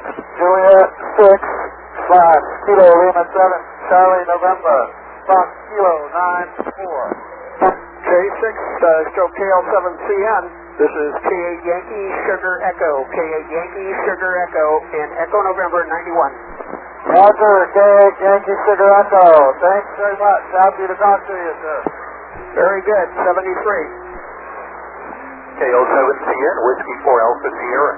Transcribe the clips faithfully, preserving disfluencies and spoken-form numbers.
Juliet six, Fox, Kilo Lima seven, Charlie November, Fox Kilo nine four. J six, uh, stroke K L seven C N. This is K eight Yankee Sugar Echo, K eight Yankee Sugar Echo, and Echo November ninety-one. Roger, K eight Yankee Sugar Echo. Thanks very much. Happy to talk to you, sir. Very good, seventy-three. K O seven C N, Whiskey four Alpha Sierra.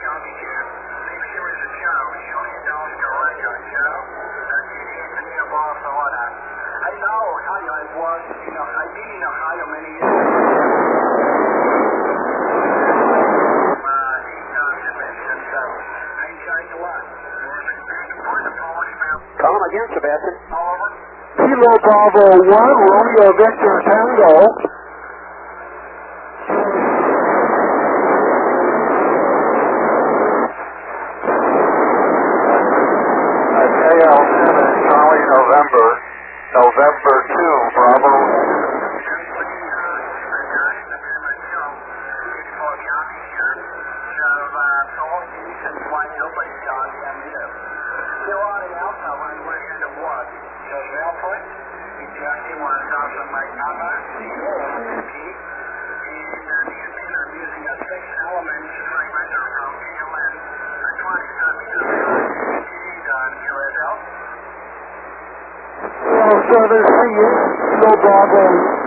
I know Ohio, I was, you know, I've been in Ohio many years. Call him again, Sebastian. Kilo Bravo one, Romeo Victor Tango. K L seven, Charlie November, November two, Bravo. Seven C N, Kilo Bravo.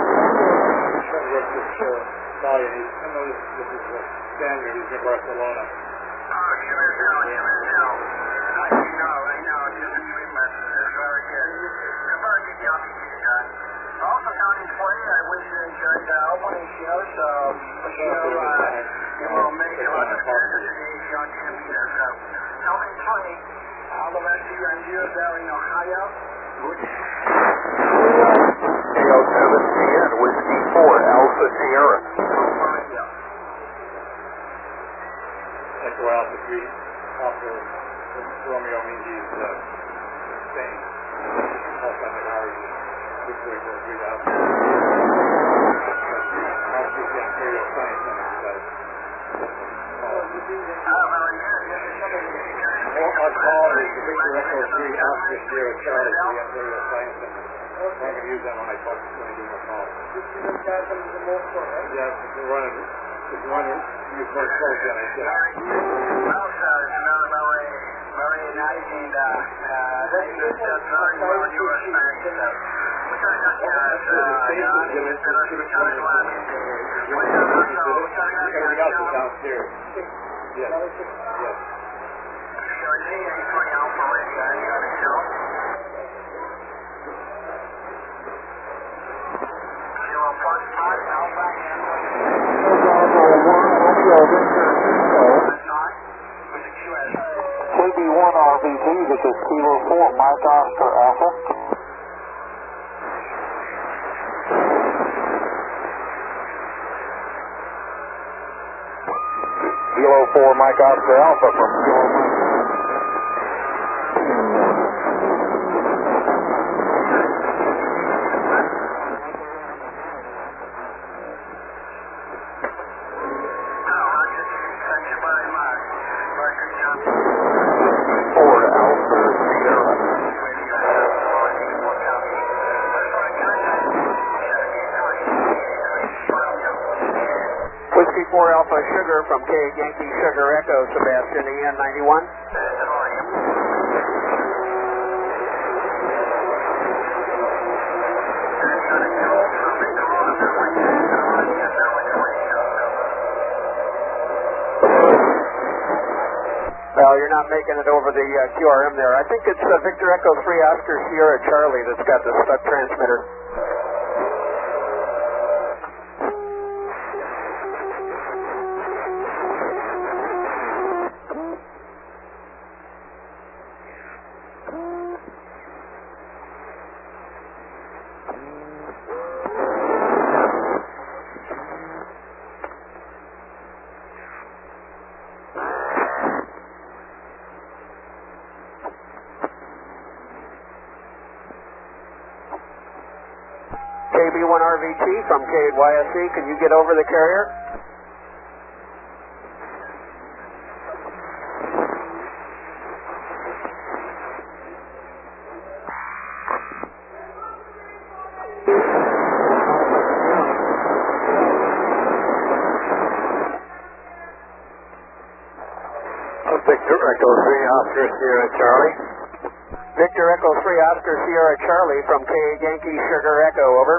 Standard, he's in Barcelona. Oh, sure, no, you know. I know, I know, just a treatment. It's very good. Come on, get the office done. Also, County Play, I wish you enjoyed the opening show, so for sure, uh, you will make it on the first of the day on Campino. So, County Play, all the rest of you and you there in Ohio. K O seven C N, Whiskey four Alpha Sierra. Echo Alpha three, Alpha Romeo means he's uh, in Spain. Alpha and the Gary, which way goes three Alpha. Alpha is the Ontario Science Center, so. Our call is the Victor Echo three Alpha Sierra Charlie for the Ontario Science Center. I'm going to use that when I talk when I do my call. Yeah, we're running. If you want to use more clothes, then I said. Also, another very, very nice and uh, uh, this is just very well in your experience. So, which I got you guys, uh, John, and it's been a return to life. What's up, so, what's up, Everything else is downstairs. Yes. Yes. C R G, eight twenty Alpha Radio, you got a show? Kilo Fox five, Alpha, and K B one R V T, this is Kilo four, Mike Oscar Alpha. Kilo four, Mike Oscar Alpha from Kilo one. Whiskey four Alpha Sugar from K eight Yankee Sugar Echo, Sebastian, E N ninety-one. Well, you're not making it over the uh, Q R M there. I think it's uh, Victor Echo three Oscar Sierra Charlie that's got the stuck transmitter. K B one R V T from K eight Y S E, can you get over the carrier? Victor Echo three, Oscar Sierra Charlie. Victor Echo three, Oscar Sierra Charlie from K eight Yankee Sugar Echo, over.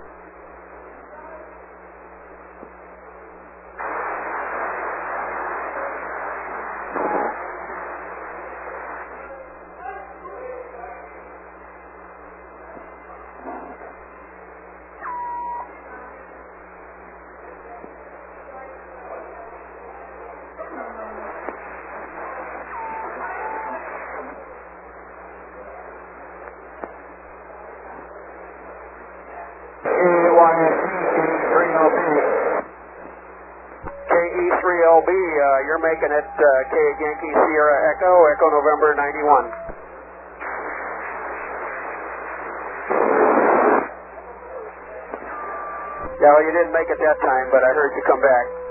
K E three L B, uh, you're making it uh, K eight Yankee Sierra Echo, Echo November ninety-one. Yeah, well, you didn't make it that time, but I heard you come back.